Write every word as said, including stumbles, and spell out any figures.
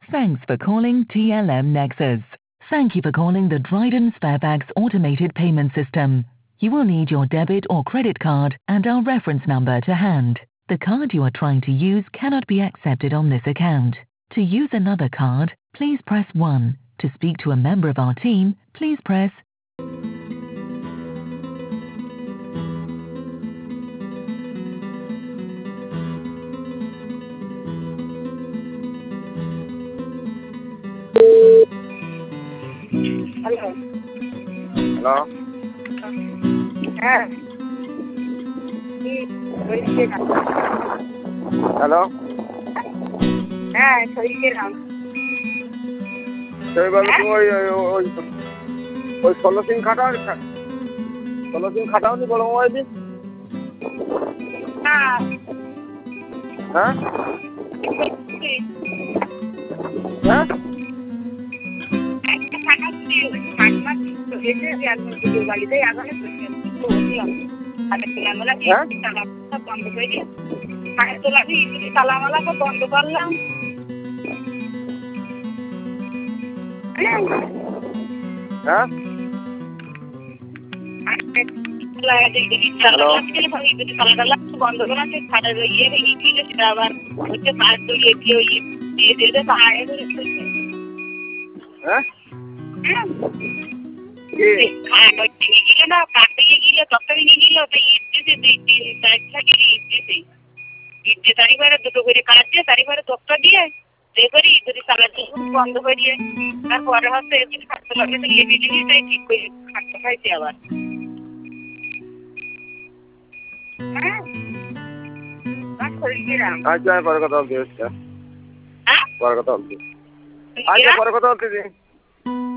Thanks for calling T L M Nexus. Thank you for calling the Dryden Sparebags automated payment system. You will need your debit or credit card and our reference number to hand. The card you are trying to use cannot be accepted on this account. To use another card, please press one. To speak to a member of our team, please press Hello. Hello? হ্যাঁ কি বলছিলাম Hello? হ্যাঁ সরিয়েছিলাম সেইভাবে তুমি ওই ওই ওই ওই ষোলো সিম খাটাও ষোলো সিম খাটাও নি বড় মোবাইল দিন না হ্যাঁ হ্যাঁ একটা টাকা দিয়ে আট মাস এসে এখন দুটো বাড়িতে আগামী বলছিলাম আগে তোলামেলা দিয়ে তালা বন্ধ করে দিয়ে আগে তোলা দিয়ে তালামালাকে বন্ধ করলাম হ্যাঁ বন্ধ করা সারা ইয়ে গিয়েছিল সেটা আবার হচ্ছে কাজ দিয়ে দিয়ে দিয়ে দিয়ে পাহাড়ে হ্যাঁ গিয়ে না কাটতে গিয়ে তত্ত্বে নিয়ে গেল ইটতেছে দুই তিন তারিখ থেকে ইটতেছে ইটতে তারিখবারে দুটো করে কাজ দিয়ে তারিখবারে তত্ত্ব দিয়ে এ করি যদি চালা বন্ধ করে দিয়ে তারপরে হচ্ছে খাটতে লাগে তো লেগে দিয়ে তাই ঠিক করে খাটতে খাইছে আবার হ্যাঁ আচ্ছা পরে কথা বলতে হ্যাঁ পরে কথা বলতে আচ্ছা পরে কথা বলতে